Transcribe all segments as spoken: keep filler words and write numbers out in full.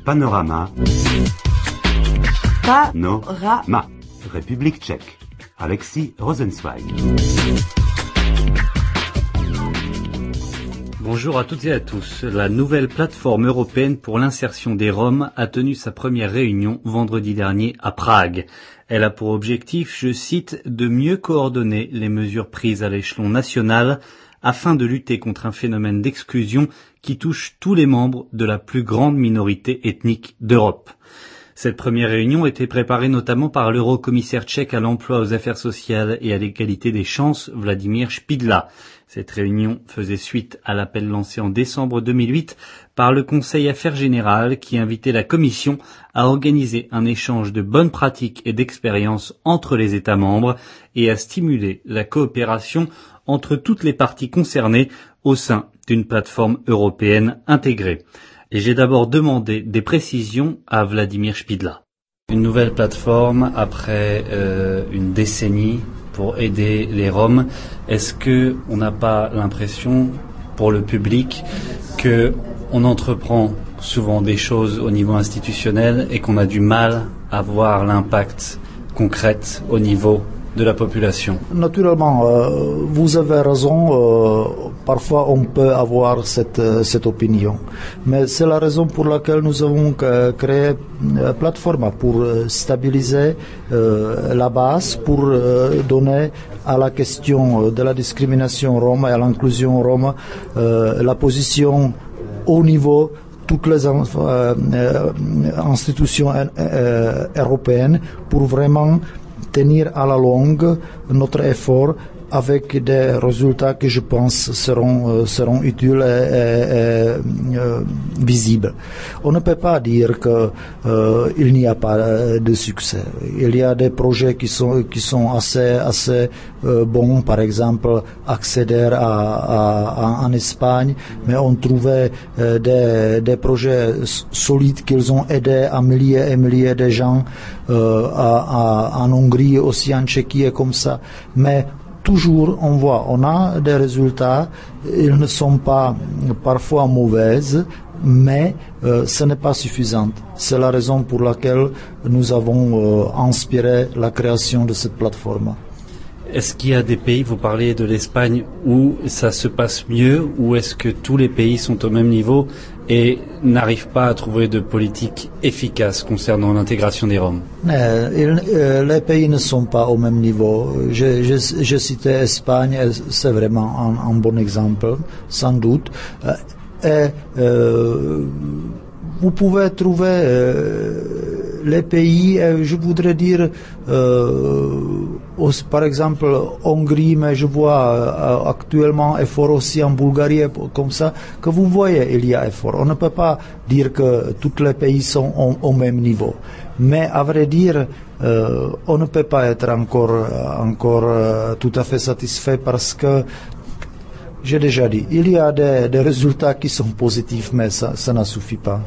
Panorama. Panorama. République tchèque. Alexis Rosenzweig. Bonjour à toutes et à tous. La nouvelle plateforme européenne pour l'insertion des Roms a tenu sa première réunion vendredi dernier à Prague. Elle a pour objectif, je cite, de mieux coordonner les mesures prises à l'échelon national afin de lutter contre un phénomène d'exclusion qui touche tous les membres de la plus grande minorité ethnique d'Europe. Cette première réunion était préparée notamment par l'eurocommissaire tchèque à l'emploi, aux affaires sociales et à l'égalité des chances, Vladimír Špidla. Cette réunion faisait suite à l'appel lancé en décembre deux mille huit par le Conseil Affaires Générales qui invitait la Commission à organiser un échange de bonnes pratiques et d'expériences entre les États membres et à stimuler la coopération entre toutes les parties concernées au sein d'une plateforme européenne intégrée. Et j'ai d'abord demandé des précisions à Vladimír Špidla. Une nouvelle plateforme après euh, une décennie pour aider les Roms. Est-ce que on n'a pas l'impression, pour le public, que on entreprend souvent des choses au niveau institutionnel et qu'on a du mal à voir l'impact concret au niveau de la population? Naturellement, euh, vous avez raison, euh, parfois on peut avoir cette, cette opinion. Mais c'est la raison pour laquelle nous avons créé une plateforme pour stabiliser euh, la base, pour euh, donner à la question de la discrimination rome et à l'inclusion rome euh, la position au niveau toutes les euh, euh, institutions euh, européennes pour vraiment tenir à la longue notre effort avec des résultats que je pense seront, euh, seront utiles et, et, et euh, visibles. On ne peut pas dire qu'il euh, n'y a pas de succès. Il y a des projets qui sont, qui sont assez, assez euh, bons, par exemple accéder à, à, à, en Espagne, mais on trouvait euh, des, des projets solides qu'ils ont aidé à milliers et milliers de gens euh, à, à, en Hongrie, aussi en Tchéquie et comme ça. Mais toujours, on voit, on a des résultats, ils ne sont pas parfois mauvaises, mais euh, ce n'est pas suffisant. C'est la raison pour laquelle nous avons euh, inspiré la création de cette plateforme. Est-ce qu'il y a des pays, vous parlez de l'Espagne, où ça se passe mieux, ou est-ce que tous les pays sont au même niveau et n'arrivent pas à trouver de politique efficace concernant l'intégration des Roms? euh, il, euh, Les pays ne sont pas au même niveau. Je, je, je citais l'Espagne, c'est vraiment un, un bon exemple, sans doute. Euh, et euh, vous pouvez trouver euh, les pays, euh, je voudrais dire, euh, aussi, par exemple, Hongrie, mais je vois euh, actuellement effort aussi en Bulgarie, comme ça, que vous voyez, il y a effort. On ne peut pas dire que tous les pays sont au, au même niveau. Mais à vrai dire, euh, on ne peut pas être encore, encore euh, tout à fait satisfait parce que, j'ai déjà dit, il y a des, des résultats qui sont positifs, mais ça, ça ne suffit pas.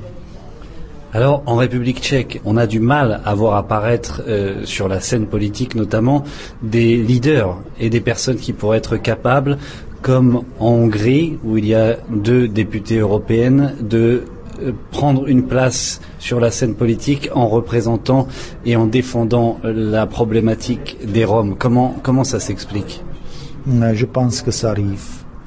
Alors, en République tchèque, on a du mal à voir apparaître euh, sur la scène politique notamment des leaders et des personnes qui pourraient être capables, comme en Hongrie, où il y a deux députées européennes, de euh, prendre une place sur la scène politique en représentant et en défendant la problématique des Roms. Comment, comment ça s'explique? Je pense que ça arrive.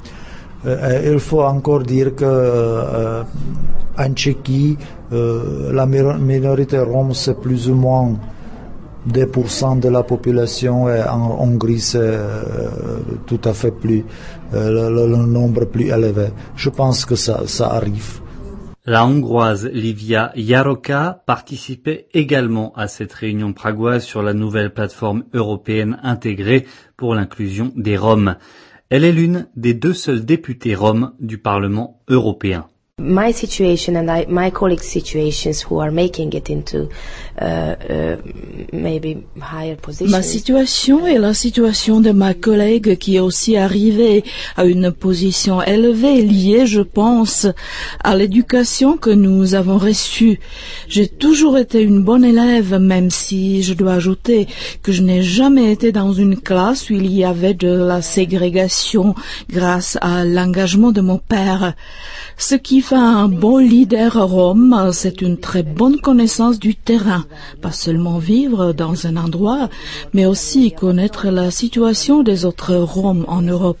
Euh, il faut encore dire que euh, en Tchéquie, euh, la minorité rome c'est plus ou moins deux pour cent de la population et en Hongrie c'est euh, tout à fait plus, euh, le, le nombre plus élevé. Je pense que ça, ça arrive. La Hongroise Livia Járóka participait également à cette réunion pragoise sur la nouvelle plateforme européenne intégrée pour l'inclusion des Roms. Elle est l'une des deux seules députées roms du Parlement européen. My situation and I, my colleagues' situations who are making it into uh, uh, maybe higher positions. Ma situation est la situation de ma collègue qui est aussi arrivée à une position élevée liée, je pense, à l'éducation que nous avons reçue. J'ai toujours été une bonne élève, même si je dois ajouter que je n'ai jamais été dans une classe où il y avait de la ségrégation grâce à l'engagement de mon père. Ce qui fait un bon leader rome, c'est une très bonne connaissance du terrain. Pas seulement vivre dans un endroit, mais aussi connaître la situation des autres Roms en Europe.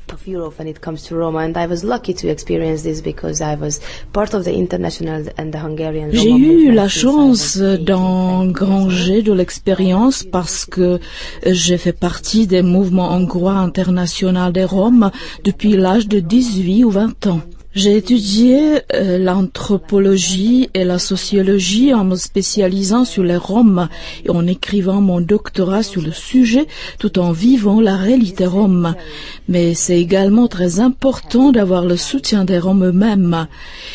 J'ai eu la chance d'engranger de l'expérience parce que j'ai fait partie des mouvements hongrois internationaux des Roms depuis l'âge de dix-huit ou vingt ans. J'ai étudié euh, l'anthropologie et la sociologie en me spécialisant sur les Roms et en écrivant mon doctorat sur le sujet tout en vivant la réalité Rome. Mais c'est également très important d'avoir le soutien des Roms eux-mêmes.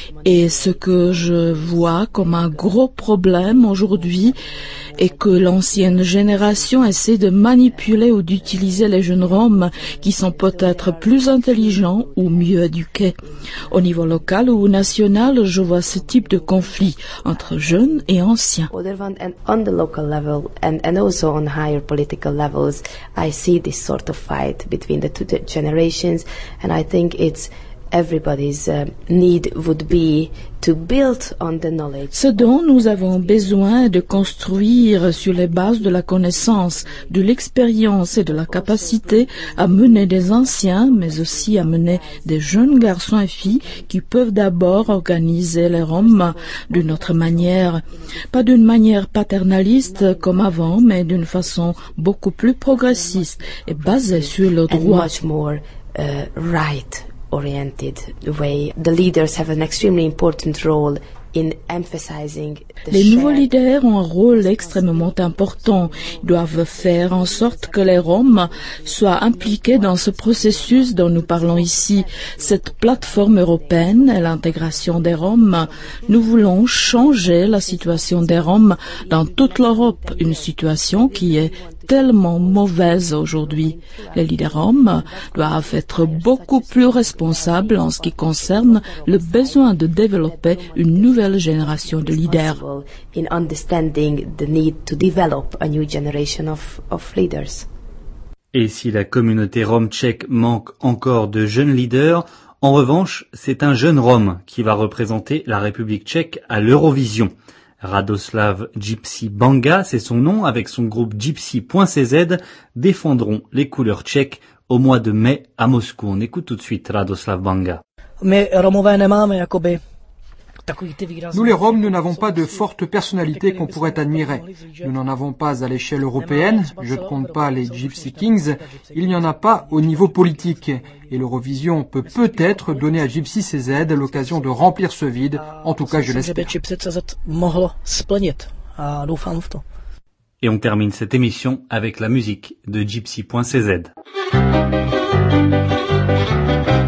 Et ce que je vois comme un gros problème aujourd'hui est que l'ancienne génération essaie de manipuler ou d'utiliser les jeunes Roms qui sont peut-être plus intelligents ou mieux éduqués. Au niveau local ou national, je vois ce type de conflit entre jeunes et anciens. On the local level and, and also on higher political levels, I see this sort of fight between the two generations, and I think it's everybody's uh, need would be to build on the knowledge. Ce dont nous avons besoin de construire sur les bases de la connaissance, de l'expérience et de la capacité à mener des anciens, mais aussi à mener des jeunes garçons et filles qui peuvent d'abord organiser les Roms d'une autre manière. Pas d'une manière paternaliste comme avant, mais d'une façon beaucoup plus progressiste et basée sur le droit. And much more uh, right. oriented way. The leaders have an extremely important role in emphasizing the Les nouveaux leaders ont un rôle extrêmement important. Ils doivent faire en sorte que les Roms soient impliqués dans ce processus dont nous parlons ici. Cette plateforme européenne et l'intégration des Roms, nous voulons changer la situation des Roms dans toute l'Europe, une situation qui est tellement mauvaise aujourd'hui. Les leaders roms doivent être beaucoup plus responsables en ce qui concerne le besoin de développer une nouvelle génération de leaders. In understanding the need to develop a new generation of, of leaders. Et si la communauté rom tchèque manque encore de jeunes leaders, en revanche, c'est un jeune rom qui va représenter la République tchèque à l'Eurovision. Radoslav Gypsy Banga, c'est son nom, avec son groupe Gypsy point c z, défendront les couleurs tchèques au mois de mai à Moscou. On écoute tout de suite Radoslav Banga. Mais Romové nemáme jakoby. Nous les Roms, nous n'avons pas de forte personnalité qu'on pourrait admirer. Nous n'en avons pas à l'échelle européenne, je ne compte pas les Gypsy Kings, il n'y en a pas au niveau politique. Et l'Eurovision peut peut-être donner à Gypsy C Z l'occasion de remplir ce vide, en tout cas je l'espère. Et on termine cette émission avec la musique de Gypsy point c z.